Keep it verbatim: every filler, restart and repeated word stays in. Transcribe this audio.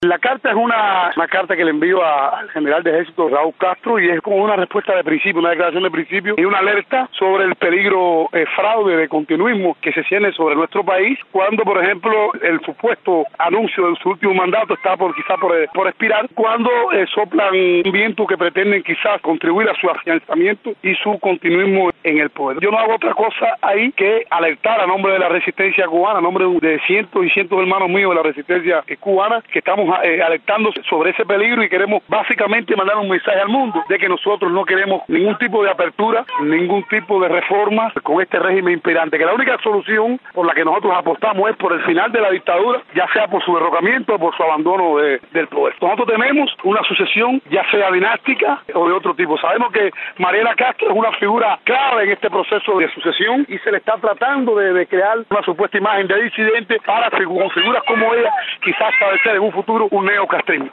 La carta es una, una carta que le envío a- al general de ejército Raúl Castro y es como una respuesta de principio, una declaración de principio y una alerta sobre el peligro eh, fraude de continuismo que se cierne sobre nuestro país cuando, por ejemplo, el supuesto anuncio de su último mandato está por quizás por, por expirar, cuando eh, soplan vientos que pretenden quizás contribuir a su afianzamiento y su continuismo en el poder. Yo no hago otra cosa ahí que alertar a nombre de la resistencia cubana, a nombre de cientos y cientos de hermanos míos de la resistencia cubana, que estamos eh, alertando sobre ese peligro y queremos básicamente mandar un mensaje al mundo de que nosotros no queremos ningún tipo de apertura, ningún tipo de reforma con este régimen imperante, que la única solución por la que nosotros apostamos es por el final de la dictadura, ya sea por su derrocamiento o por su abandono de, del poder. Nosotros tememos una sucesión ya sea dinástica o de otro tipo. Sabemos que Mariela Castro es una figura clave en este proceso de sucesión y se le está tratando de, de crear una supuesta imagen de disidente para con figuras como ella quizás establecer en un futuro un neocastrismo.